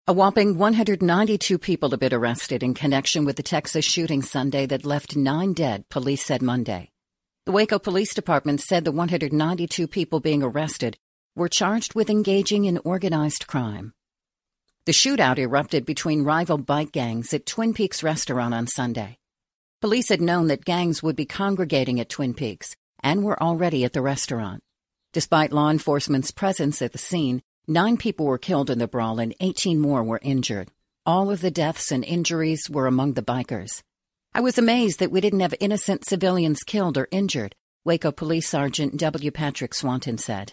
A whopping 192 people have been arrested in connection with the Texas shooting Sunday that left 9 dead, police said Monday. The Waco Police Department said the 192 people being arrested were charged with engaging in organized crime. The shootout erupted between rival bike gangs at Twin Peaks restaurant on Sunday. Police had known that gangs would be congregating at Twin Peaks and were already at the restaurant. Despite law enforcement's presence at the scene, 9 people were killed in the brawl and 18 more were injured. All of the deaths and injuries were among the bikers. I was amazed that we didn't have innocent civilians killed or injured, Waco Police Sergeant W. Patrick Swanton said.